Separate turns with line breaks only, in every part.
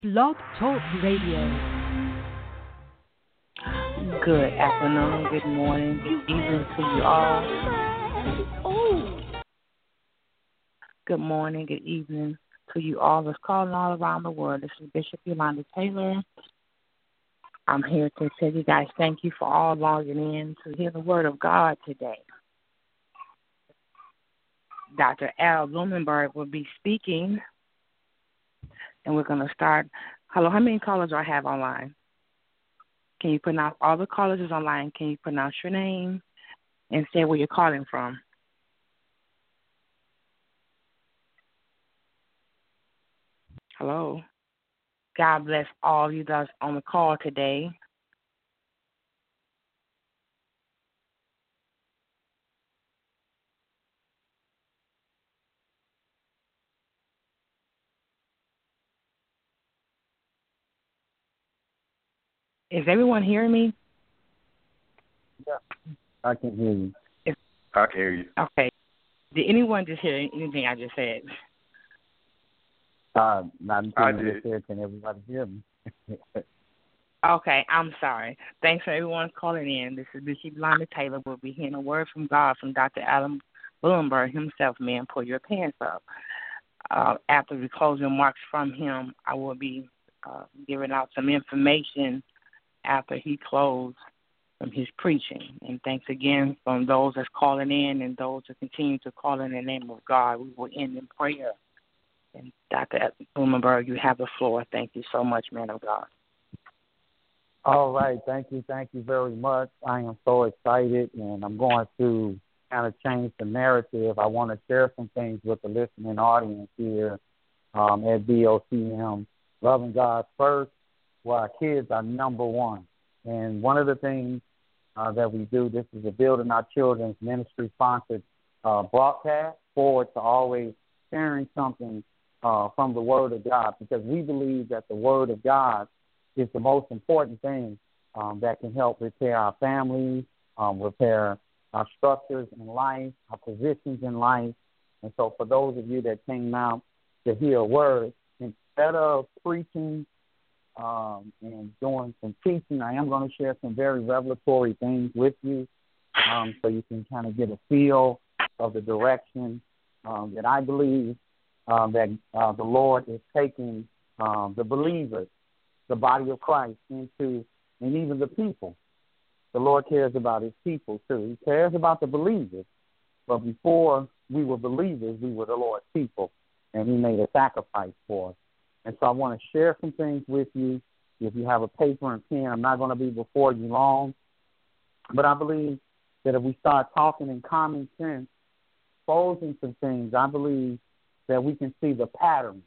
Blog Talk Radio.
Good afternoon, good morning, good evening to you all. Good morning, good evening to you all that's calling all around the world. This is Bishop Yolanda Taylor. I'm here to tell you guys thank you for all logging in to hear the word of God today. Dr. Al Blumenberg will be speaking, and we're going to start. Hello, how many callers do I have online? Can you pronounce all the callers is online? Can you pronounce your name and say where you're calling from? Hello. God bless all you guys on the call today. Is everyone hearing me?
Yeah, I can hear you.
I can hear you.
Okay. Did anyone just hear anything I just said?
Not until
I
you
did.
just said, can everybody hear me?
Okay, I'm sorry. Thanks for everyone calling in. This is Bishop Yolanda Taylor. We'll be hearing a word from God from Dr. Adam Bloomberg himself. Man, pull your pants up. After the closing remarks from him, I will be giving out some information after he closed from his preaching. And thanks again from those that's calling in and those that continue to call in the name of God. We will end in prayer. And Dr. Blumenberg, you have the floor. Thank you so much, man of God.
All right, thank you very much. I am so excited, and I'm going to kind of change the narrative. I want to share some things with the listening audience here at BOCM. Loving God first, where our kids are number one. And one of the things that we do, this is a Building Our Children's Ministry-sponsored broadcast, forward to always sharing something from the Word of God, because we believe that the Word of God is the most important thing that can help repair our families, repair our structures in life, our positions in life. And so for those of you that came out to hear a word, instead of preaching and doing some teaching, I am going to share some very revelatory things with you so you can kind of get a feel of the direction that I believe that the Lord is taking the believers, the body of Christ, into, and even the people. The Lord cares about his people too. He cares about the believers. But before we were believers, we were the Lord's people, and he made a sacrifice for us. And so I want to share some things with you. If you have a paper and pen, I'm not going to be before you long. But I believe that if we start talking in common sense, exposing some things, I believe that we can see the pattern.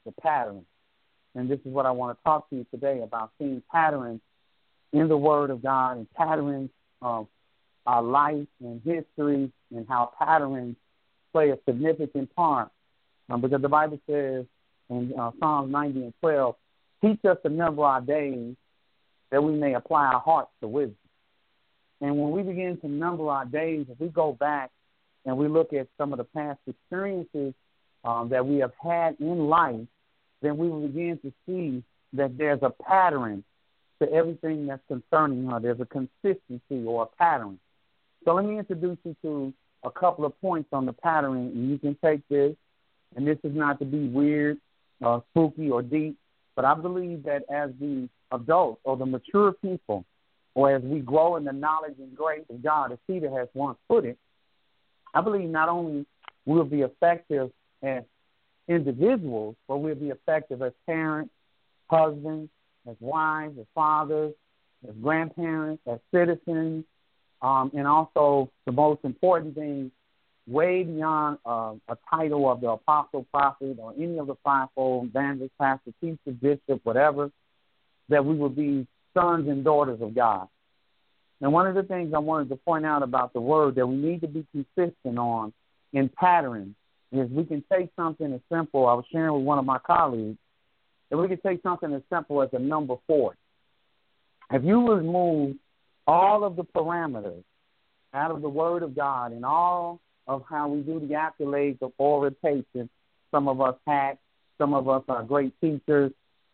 And this is what I want to talk to you today about, seeing patterns in the Word of God and patterns of our life and history, and how patterns play a significant part. Because the Bible says in Psalms 90 and 12, teach us to number our days that we may apply our hearts to wisdom. And when we begin to number our days, if we go back and we look at some of the past experiences that we have had in life, then we will begin to see that there's a pattern to everything that's concerning her. There's a consistency or a pattern. So let me introduce you to a couple of points on the pattern, and you can take this, and this is not to be weird, spooky, or deep, but I believe that as the adults or the mature people, or as we grow in the knowledge and grace of God, as Peter has once put it, I believe not only will we be effective as individuals, but we'll be effective as parents, husbands, as wives, as fathers, as grandparents, as citizens, and also the most important thing, way beyond a title of the apostle, prophet, or any of the fivefold, evangelist, pastor, teacher, bishop, whatever, that we will be sons and daughters of God. And one of the things I wanted to point out about the word that we need to be consistent on in patterns is we can take something as simple. I was sharing with one of my colleagues that we can take something as simple as a number 4. If you remove all of the parameters out of the Word of God and all of how we do the accolades of oration, some of us hack, some of us are great teachers,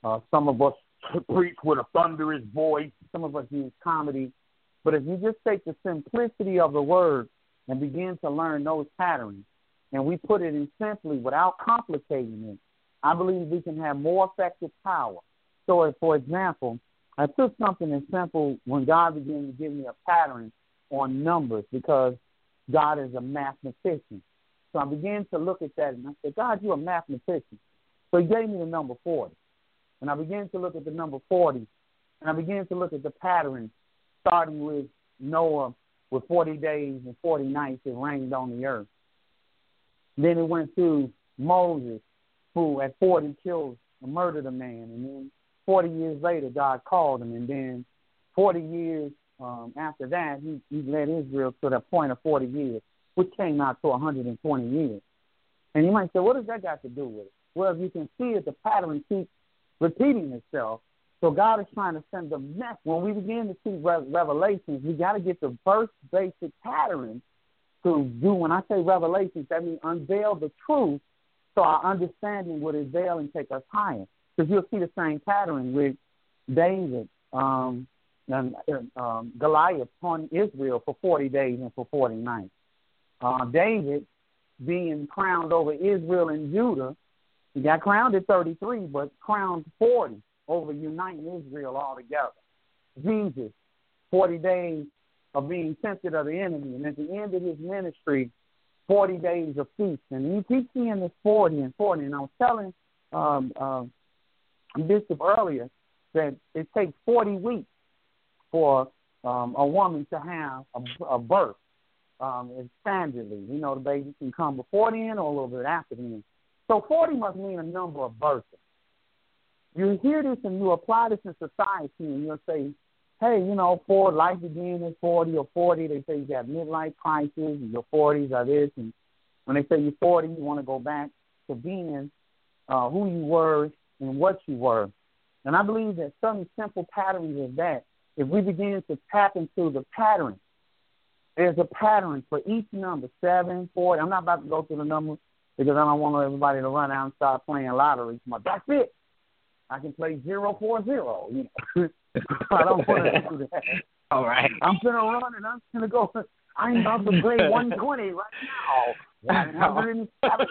Some of us preach with a thunderous voice. Some of us use comedy. But if you just take the simplicity of the word and begin to learn those patterns, and we put it in simply without complicating it, I believe we can have more effective power. So, for example, I took something as simple when God began to give me a pattern on numbers because God is a mathematician. So I began to look at that, and I said, God, you're a mathematician. So he gave me the number 40. And I began to look at the number 40, and I began to look at the pattern, starting with Noah with 40 days and 40 nights it rained on the earth. Then it went to Moses, who at 40 killed and murdered a man. And then 40 years later, God called him. And then 40 years after that, he led Israel to the point of 40 years, which came out to 120 years. And you might say, what does that got to do with it? Well, as you can see it, the pattern keeps repeating itself. So God is trying to send the message. When we begin to see revelations, we got to get the first basic pattern to do. When I say revelations, that means unveil the truth so our understanding would unveil and take us higher. Because you'll see the same pattern with David and Goliath on Israel for 40 days and for 40 nights. David being crowned over Israel and Judah, he got crowned at 33, but crowned 40 over uniting Israel all together. Jesus, 40 days of being tempted of the enemy, and at the end of his ministry, 40 days of feast. And he keeps seeing this 40 and 40. And I was telling Bishop earlier that it takes 40 weeks for a woman to have a birth. Standardly, you know, the baby can come before then or a little bit after then. So 40 must mean a number of births. You hear this and you apply this in society, and you'll say, hey, you know, life begins at 40 or 40. They say you got midlife crisis, and your 40s are this. And when they say you're 40, you want to go back to being who you were and what you were. And I believe that some simple patterns of that, if we begin to tap into the pattern, there's a pattern for each number, 7, 40. I'm not about to go through the numbers because I don't want everybody to run out and start playing lottery. That's it. I can play 040. You know? I don't want to do that.
All right.
I'm going to run and I'm going to go. I'm about to play 120 right now. 107.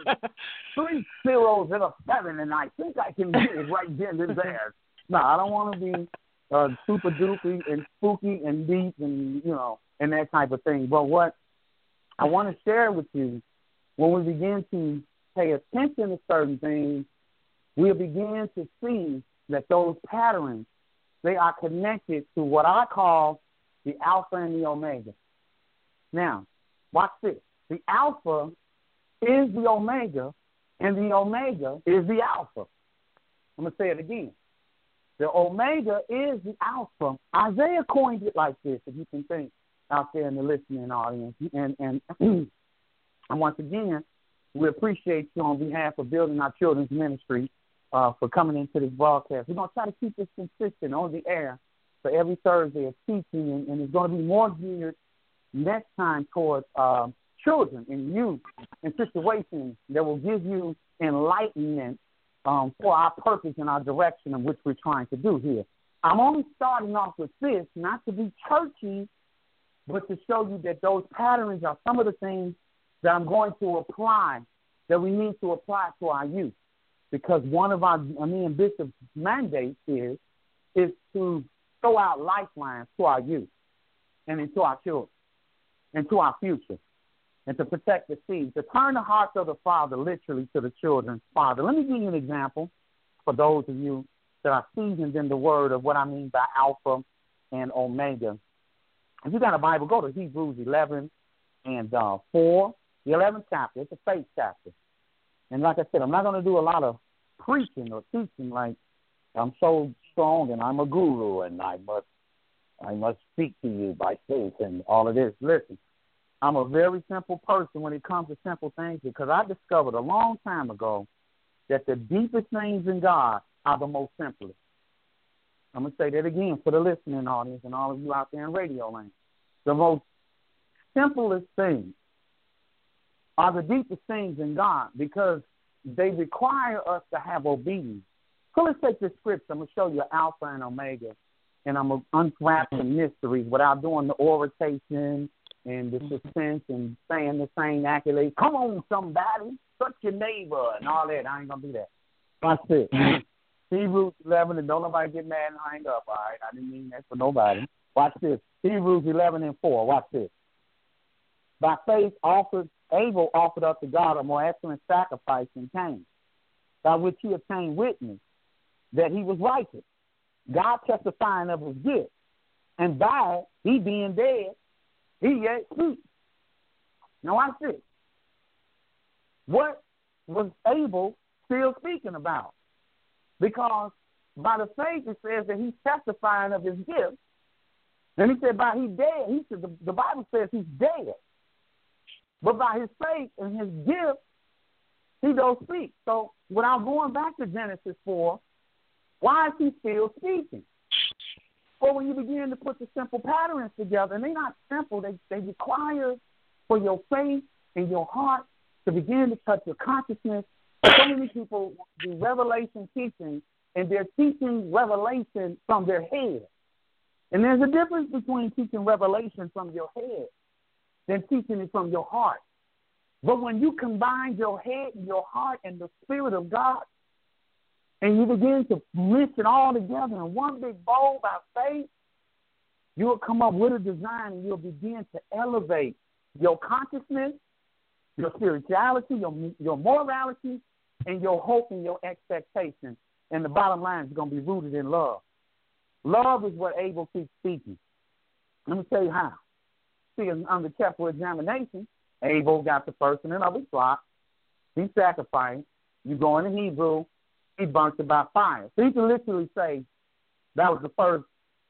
3 zeros and a 7, and I think I can get it right then and there. No, I don't want to be super duper and spooky and deep and, you know, and that type of thing. But what I want to share with you, when we begin to pay attention to certain things, we'll begin to see that those patterns, they are connected to what I call the Alpha and the Omega. Now, watch this. The Alpha is the Omega, and the Omega is the Alpha. I'm going to say it again. The Omega is the Alpha. Isaiah coined it like this, if you can think out there in the listening audience. And once again, we appreciate you on behalf of Building Our Children's Ministry for coming into this broadcast. We're going to try to keep this consistent on the air for every Thursday of teaching, and it's going to be more geared next time towards children and youth and situations that will give you enlightenment for our purpose and our direction of which we're trying to do here. I'm only starting off with this, not to be churchy, but to show you that those patterns are some of the things that I'm going to apply, that we need to apply to our youth. Because one of me and Bishop's mandates is to throw out lifelines to our youth and into our children and to our future, and to protect the seed, to turn the hearts of the father literally to the children's father. Let me give you an example for those of you that are seasoned in the word of what I mean by Alpha and Omega. If you got a Bible, go to Hebrews 11 and 4, the 11th chapter. It's a faith chapter. And like I said, I'm not going to do a lot of preaching or teaching like I'm so strong and I'm a guru and I must speak to you by faith and all of this. Listen, I'm a very simple person when it comes to simple things, because I discovered a long time ago that the deepest things in God are the most simplest. I'm going to say that again for the listening audience and all of you out there in radio land. The most simplest things are the deepest things in God, because they require us to have obedience. So let's take this scripture. I'm going to show you Alpha and Omega, and I'm going to unwrap the mysteries without doing the oration and the suspense and saying the same accolades. Come on, somebody, touch your neighbor and all that. I ain't going to do that. Watch this. Hebrews 11, and don't nobody get mad and hang up, all right? I didn't mean that for nobody. Watch this. Hebrews 11 and 4. Watch this. By faith, Abel offered up to God a more excellent sacrifice than Cain, by which he obtained witness that he was righteous, God testifying of his gift, and by it, he being dead, he yet speaks. Now watch this. What was Abel still speaking about? Because by the faith it says that he's testifying of his gift, and he said by he's dead. He said the Bible says he's dead, but by his faith and his gift, he does speak. So without going back to Genesis 4, why is he still speaking? Well, when you begin to put the simple patterns together, and they're not simple, they require for your faith and your heart to begin to touch your consciousness. So many people do revelation teaching, and they're teaching revelation from their head. And there's a difference between teaching revelation from your head than teaching it from your heart. But when you combine your head and your heart and the Spirit of God, and you begin to mix it all together in one big bowl by faith, you'll come up with a design, and you'll begin to elevate your consciousness, your spirituality, your morality, and your hope and your expectation. And the bottom line is going to be rooted in love. Love is what Abel keeps speaking. Let me tell you how. See, under careful examination, Abel got the first and of his flock. He sacrificed. You go into Hebrew, he burnt it by fire. So you can literally say that was the first,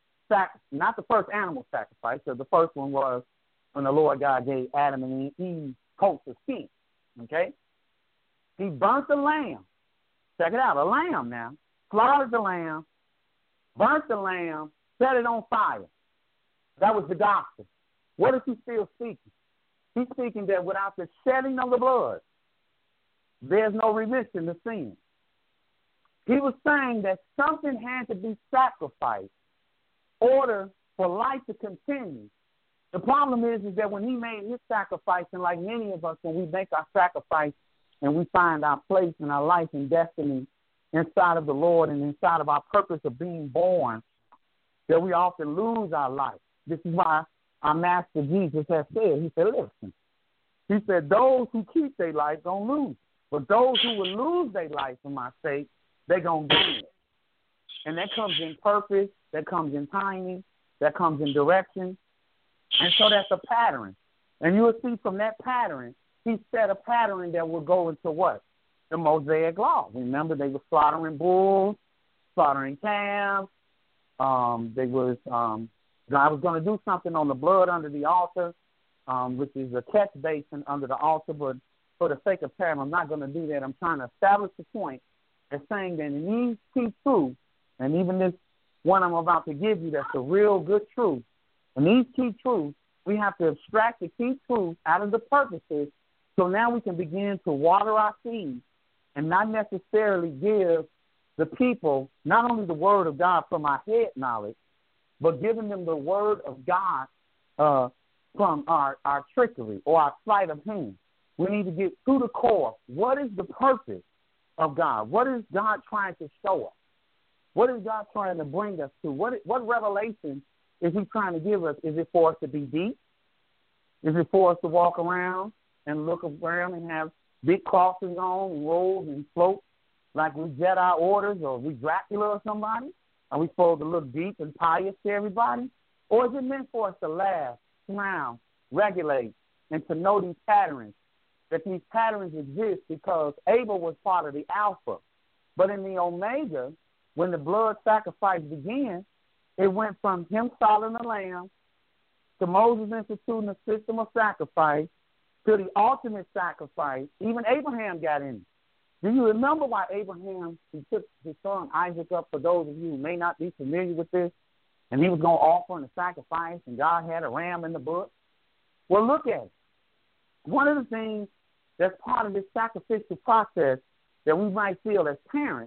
not the first animal sacrifice. So the first one was when the Lord God gave Adam and Eve coats of skin. Okay? He burnt the lamb. Check it out, a lamb now. Slaughtered the lamb, burnt the lamb, set it on fire. That was the gospel. What is he still speaking? He's speaking that without the shedding of the blood, there's no remission to sin. He was saying that something had to be sacrificed in order for life to continue. The problem is that when he made his sacrifice, and like many of us, when we make our sacrifice and we find our place in our life and destiny inside of the Lord and inside of our purpose of being born, that we often lose our life. This is why our Master Jesus has said, he said, listen, he said, those who keep their life don't lose. But those who will lose their life for my sake, they're going to gain it. And that comes in purpose, that comes in timing, that comes in direction. And so that's a pattern. And you will see from that pattern, he set a pattern that will go into what? The Mosaic Law. Remember, they were slaughtering bulls, slaughtering calves. God was going to do something on the blood under the altar, which is a catch basin under the altar. But for the sake of time, I'm not going to do that. I'm trying to establish the point as saying that in these key truths, and even this one I'm about to give you that's a real good truth, in these key truths, we have to abstract the key truths out of the purposes so now we can begin to water our seeds and not necessarily give the people not only the word of God from our head knowledge, but giving them the word of God from our trickery or our sleight of hand. We need to get to the core. What is the purpose of God? What is God trying to show us? What is God trying to bring us to? What revelation is he trying to give us? Is it for us to be deep? Is it for us to walk around and look around and have big crosses on and robes and float like we Jedi orders or we Dracula or somebody? Are we supposed to look deep and pious to everybody? Or is it meant for us to laugh, smile, regulate, and to know these patterns, that these patterns exist because Abel was part of the Alpha. But in the Omega, when the blood sacrifice began, it went from him slaughtering the lamb to Moses instituting a system of sacrifice to the ultimate sacrifice. Even Abraham got in it. Do you remember why Abraham, he took his son Isaac up, for those of you who may not be familiar with this, and he was going to offer a sacrifice, and God had a ram in the bush? Well, look at it. One of the things that's part of this sacrificial process that we might feel as parents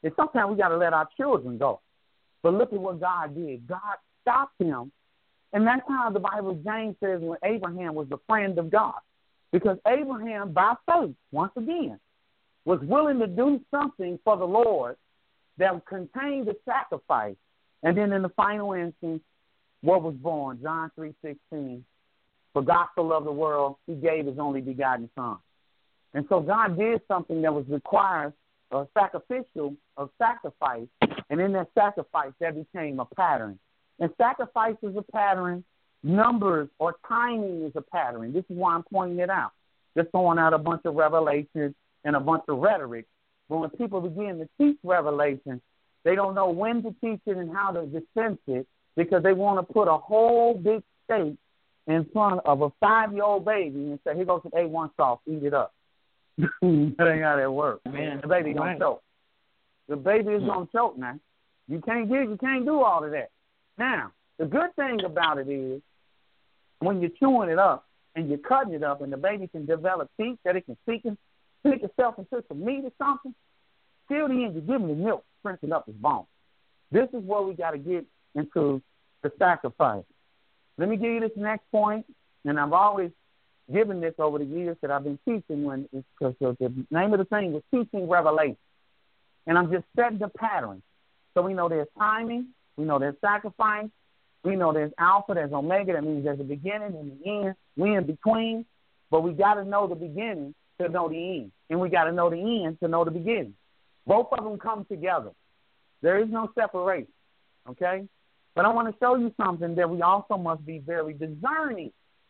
And sometimes we got to let our children go. But look at what God did. God stopped him. And that's how the Bible, James says, when Abraham was the friend of God. Because Abraham, by faith, once again, was willing to do something for the Lord that contained the sacrifice. And then in the final instance, what was born? John 3:16. For God so loved the world, he gave his only begotten son. And so God did something that was required, a sacrificial of sacrifice. And in that sacrifice, that became a pattern. And sacrifice is a pattern. Numbers or timing is a pattern. This is why I'm pointing it out. Just throwing out a bunch of revelations and a bunch of rhetoric. But when people begin to teach revelation, they don't know when to teach it and how to dispense it because they want to put a whole big steak in front of a 5-year-old baby and say, here goes some A1 sauce, eat it up. That ain't how that works. Man, the baby gonna choke. The baby is gonna choke now. You can't do all of that. Now, the good thing about it is when you're chewing it up and you're cutting it up and the baby can develop teeth that it can pick itself into some meat or something, still the end you're giving the milk, strengthening up his bones. This is where we got to get into the sacrifice. Let me give you this next point, and I've always given this over the years that I've been teaching because the name of the thing was teaching revelation. And I'm just setting the pattern. So we know there's timing, we know there's sacrifice, we know there's alpha, there's omega, that means there's a beginning and the end, we in between, but we got to know the beginning to know the end, and we got to know the end to know the beginning. Both of them come together. There is no separation, okay? But I want to show you something that we also must be very discerning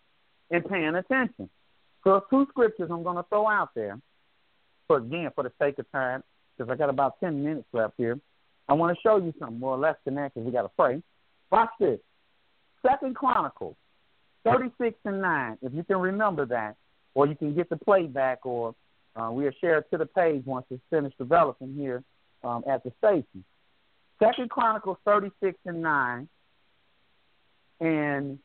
in paying attention. So 2 scriptures I'm going to throw out there, for the sake of time, because I got about 10 minutes left here. I want to show you something more or less than that because we got to pray. Watch this. 2 Chronicles 36:9. If you can remember that, or you can get the playback, or we'll share it to the page once it's finished developing here at the station. 2 Chronicles 36:9 and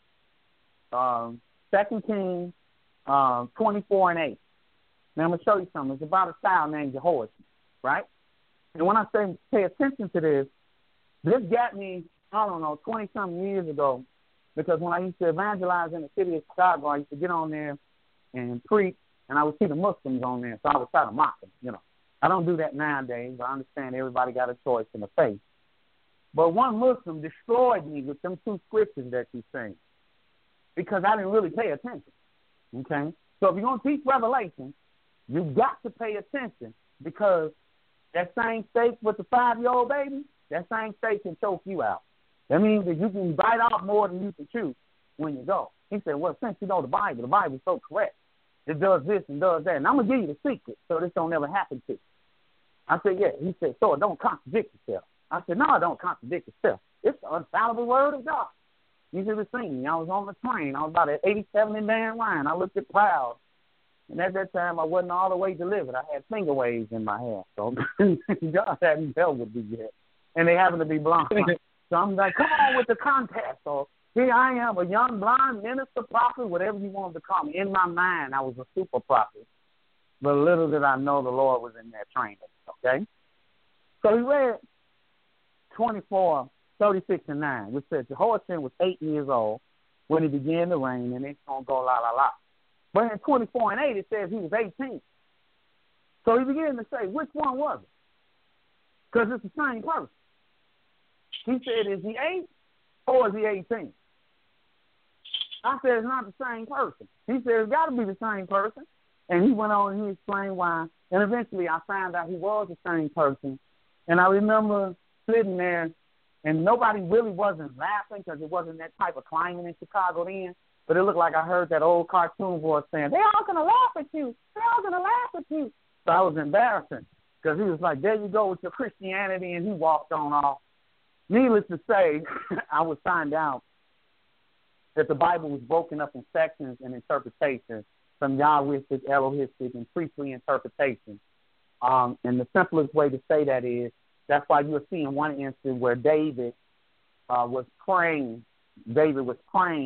2 Kings 24:8. Now I'm going to show you something. It's about a child named Jehoiakim, right? And when I say pay attention to this got me, 20-something years ago, because when I used to evangelize in the city of Chicago, I used to get on there and preach, and I would see the Muslims on there, so I would try to mock them, I don't do that nowadays, but I understand everybody got a choice in the faith. But one Muslim destroyed me with them 2 scriptures that you saying because I didn't really pay attention, okay? So if you're going to teach Revelation, you've got to pay attention because that same steak with the 5-year-old baby, that same steak can choke you out. That means that you can bite off more than you can chew when you go. He said, well, since you know the Bible's so correct. It does this and does that. And I'm going to give you the secret so this don't ever happen to you. I said, yeah. He said, so it don't contradict itself. I said, no, it don't contradict itself. It's the infallible word of God. You should have seen me. I was on the train. I was about at 87 in Dan line. I looked at clouds. And at that time, I wasn't all the way delivered. I had finger waves in my hair. So God hadn't dealt with me yet. And they happened to be blonde. So I'm like, come on with the contest. So here I am, a young blind minister, prophet, whatever you want to call me. In my mind, I was a super prophet. But little did I know the Lord was in that training, okay? So he read 24:36-9, which says Jehoiakim was 8 years old when he began to reign, and it's going to go la, la, la. But in 24:8, it says he was 18. So he began to say, which one was it? Because it's the same person. He said, is he 8 or is he 18? I said, it's not the same person. He said, it's got to be the same person. And he went on and he explained why. And eventually I found out he was the same person. And I remember sitting there, and nobody really wasn't laughing because it wasn't that type of climate in Chicago then. But it looked like I heard that old cartoon voice saying, they're all going to laugh at you. They're all going to laugh at you. So I was embarrassing because he was like, there you go with your Christianity, and he walked on off. Needless to say, I would find out that the Bible was broken up in sections and interpretations, from Yahwistic, Elohistic, and priestly interpretation. And the simplest way to say that is, that's why you'll see in one instance where David was praying. David went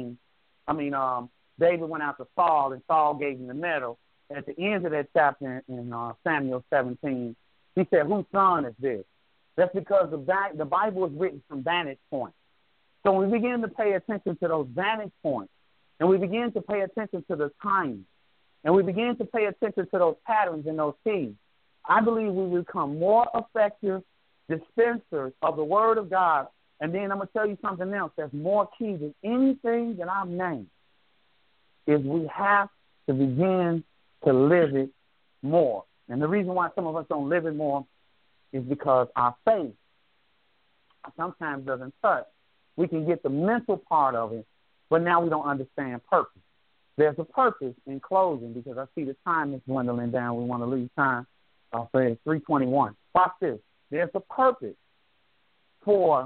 out to Saul, and Saul gave him the medal. At the end of that chapter in Samuel 17, he said, whose son is this? That's because the Bible is written from vantage points. So when we begin to pay attention to those vantage points, and we begin to pay attention to the timing, and we begin to pay attention to those patterns and those themes, I believe we become more effective dispensers of the Word of God. And then I'm going to tell you something else that's more key than anything that I've named, is we have to begin to live it more. And the reason why some of us don't live it more is because our faith sometimes doesn't touch. We can get the mental part of it, but now we don't understand purpose. There's a purpose in closing, because I see the time is dwindling down. We want to leave time. I'll say it's 3:21. Watch this. There's a purpose for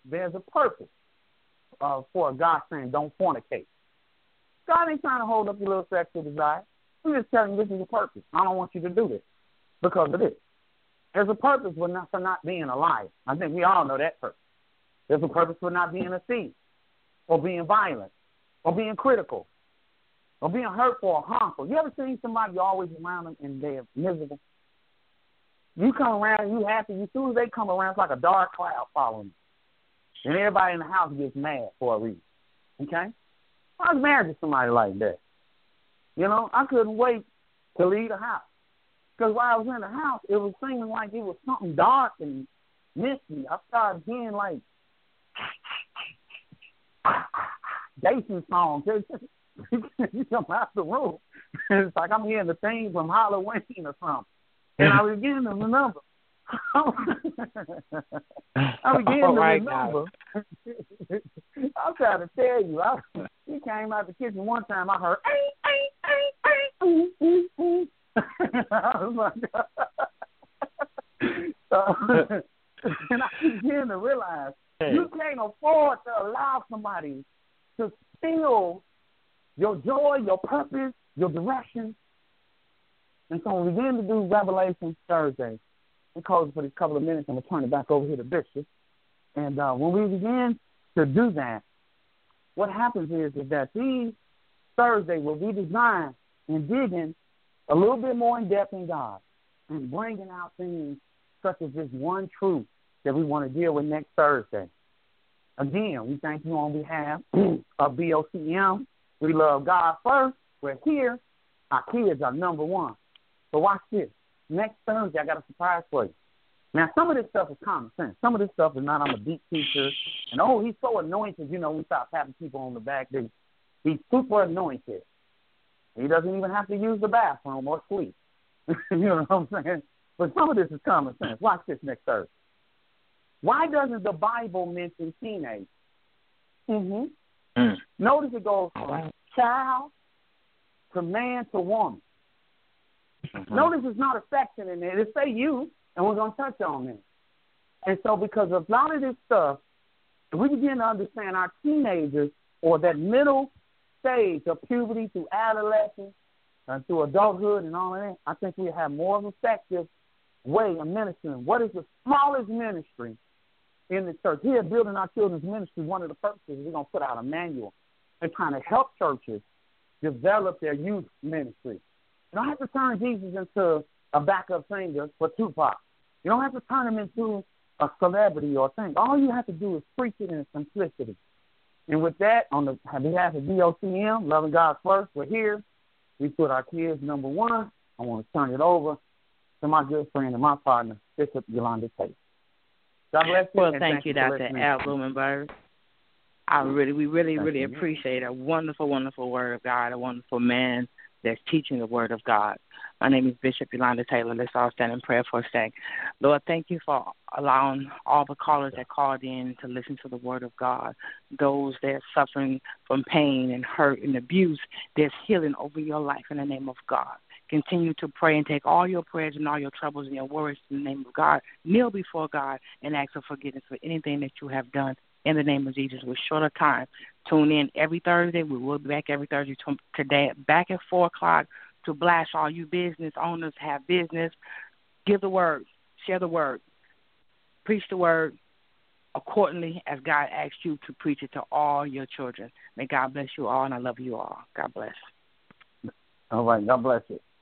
God saying don't fornicate. God ain't trying to hold up your little sexual desire. He's just telling you this is a purpose. I don't want you to do this because of this. There's a purpose for not being a liar. I think we all know that purpose. There's a purpose for not being a thief, or being violent, or being critical, or being hurtful or harmful. You ever seen somebody always around them and they're miserable? You come around, you happy. As soon as they come around, it's like a dark cloud following you. And everybody in the house gets mad for a reason. Okay? I was married to somebody like that. You know, I couldn't wait to leave the house. Because while I was in the house, it was seeming like it was something dark and misty. I started hearing like Jason songs. You come out the room. It's like I'm hearing the theme from Halloween or something. And I began to remember. I'm trying to tell you. He came out the kitchen one time. I heard, I was like, so, and I began to realize you can't afford to allow somebody to steal your joy, your purpose, your direction. And so when we begin to do Revelation Thursday, we close for these couple of minutes. I'm going to turn it back over here to Bishop. And when we begin to do that, what happens is that these Thursdays will be designed and digging a little bit more in depth in God and bringing out things such as this one truth that we want to deal with next Thursday. Again, we thank you on behalf of BOCM. We love God first. We're here. Our kids are number one. So watch this. Next Thursday, I got a surprise for you. Now, some of this stuff is common sense. Some of this stuff is not, I'm a deep teacher. And, he's so anointed. You know, we start patting people on the back. He's super anointed. He doesn't even have to use the bathroom or sleep. You know what I'm saying? But some of this is common sense. Watch this next Thursday. Why doesn't the Bible mention teenage? Notice it goes from child to man to woman. Notice it's not a section in there. It say you, and we're going to touch on it. And so because of a lot of this stuff, if we begin to understand our teenagers, or that middle stage of puberty through adolescence and through adulthood and all of that, I think we have more of an effective way of ministering. What is the smallest ministry in the church? Here, building our children's ministry, one of the purposes, we're going to put out a manual and trying to help churches develop their youth ministry. You don't have to turn Jesus into a backup singer for Tupac. You don't have to turn him into a celebrity or a thing. All you have to do is preach it in simplicity. And with that, on behalf of BOCM, loving God first, we're here. We put our kids number one. I want to turn it over to my good friend and my partner, Bishop Yolanda Tate. God bless you.
Well, thank you, Dr. Al Blumenberg. We really appreciate a wonderful, wonderful word of God, a wonderful man that's teaching the word of God. My name is Bishop Yolanda Taylor. Let's all stand in prayer for a sec. Lord, thank you for allowing all the callers that called in to listen to the word of God. Those that are suffering from pain and hurt and abuse, there's healing over your life in the name of God. Continue to pray and take all your prayers and all your troubles and your worries in the name of God. Kneel before God and ask for forgiveness for anything that you have done in the name of Jesus. We're short of time. Tune in every Thursday. We will be back every Thursday today, back at 4 o'clock to blast all you business owners, have business. Give the word. Share the word. Preach the word accordingly as God asks you to preach it to all your children. May God bless you all, and I love you all. God bless.
All right. God bless you.